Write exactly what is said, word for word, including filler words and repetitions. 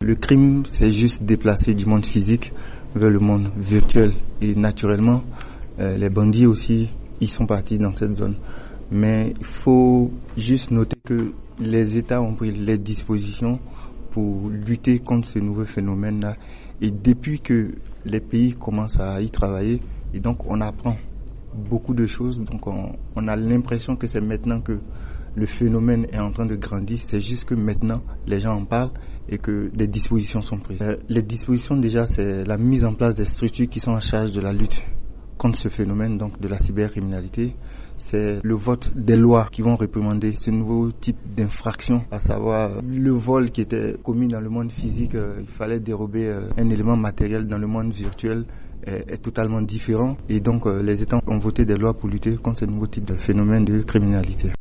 le crime s'est juste déplacé du monde physique vers le monde virtuel. Et naturellement, euh, les bandits aussi, ils sont partis dans cette zone. Mais il faut juste noter que les États ont pris les dispositions pour lutter contre ce nouveau phénomène-là. Et depuis que les pays commencent à y travailler, et donc on apprend beaucoup de choses. Donc on, on a l'impression que c'est maintenant que le phénomène est en train de grandir. C'est juste que maintenant, les gens en parlent et que des dispositions sont prises. Euh, les dispositions, déjà, c'est la mise en place des structures qui sont en charge de la lutte contre ce phénomène, donc de la cybercriminalité. C'est le vote des lois qui vont réprimander ce nouveau type d'infraction, à savoir le vol qui était commis dans le monde physique. Euh, il fallait dérober euh, un élément matériel dans le monde virtuel est, est totalement différent. Et donc, euh, les États ont voté des lois pour lutter contre ce nouveau type de phénomène de criminalité.